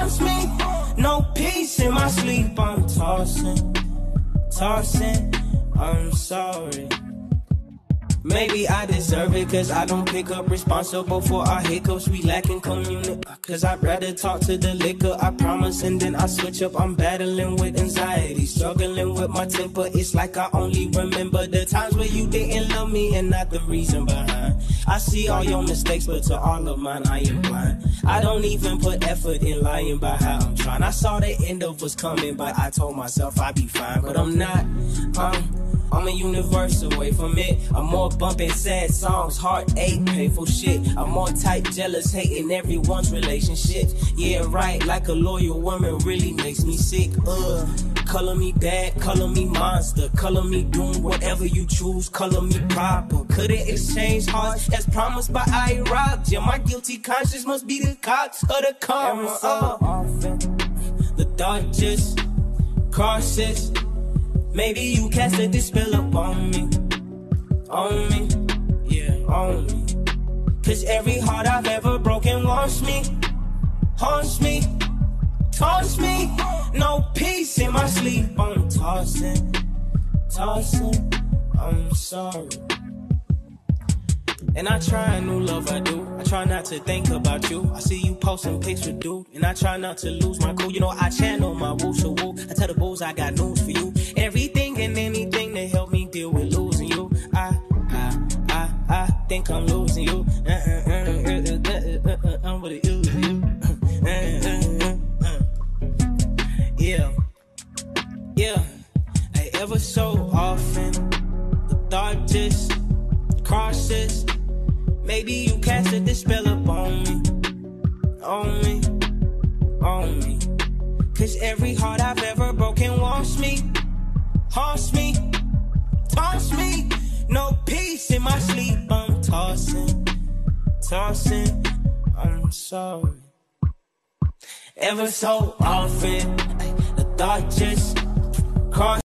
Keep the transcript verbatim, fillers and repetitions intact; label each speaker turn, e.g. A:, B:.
A: haunts me. No peace in my sleep, I'm tossing, tossing, I'm sorry. Maybe I deserve it, cause I don't pick up, responsible for our hiccups. We lacking community, cause I'd rather talk to the liquor, I promise, and then I switch up. I'm battling with anxiety, struggling with my temper. It's like I only remember the times where you didn't love me and not the reason behind. I see all your mistakes, but to all of mine I am blind. I don't even put effort in lying about how I'm trying. I saw the end of what's coming, but I told myself I'd be fine. But I'm not, um I'm a universe away from it. I'm more bumping sad songs, heartache, painful shit. I'm more tight, jealous, hating everyone's relationship. Yeah, right, like a loyal woman really makes me sick. Ugh, color me bad, color me monster, color me doom, whatever you choose, color me proper. Couldn't exchange hearts as promised, but I robbed you. My guilty conscience must be the cops of the karma. Every so often, the thought just crosses. Maybe you casted this spell up on me, on me, yeah, on me. Cause every heart I've ever broken wants me, haunts me, taunts me. No peace in my sleep, I'm tossing, tossing, I'm sorry. And I try a new love, I do. I try not to think about you. I see you posting pics with dude, and I try not to lose my cool. You know I channel my woo, so woo. I tell the bulls I got news for you. Everything and anything to help me deal with losing you. I, I, I, I think I'm losing you. Uh, uh, uh, uh, uh, uh, uh, uh, I'm gonna use you. Uh, uh, uh, uh. Yeah, yeah. Hey, ever so often, the thought just crosses. Maybe you casted this spell up on me, on me, on me. Cause every heart I've ever broken wants me, haunts me, taunts me. No peace in my sleep, I'm tossing, tossing, I'm sorry. Ever so often, the thought just crosses.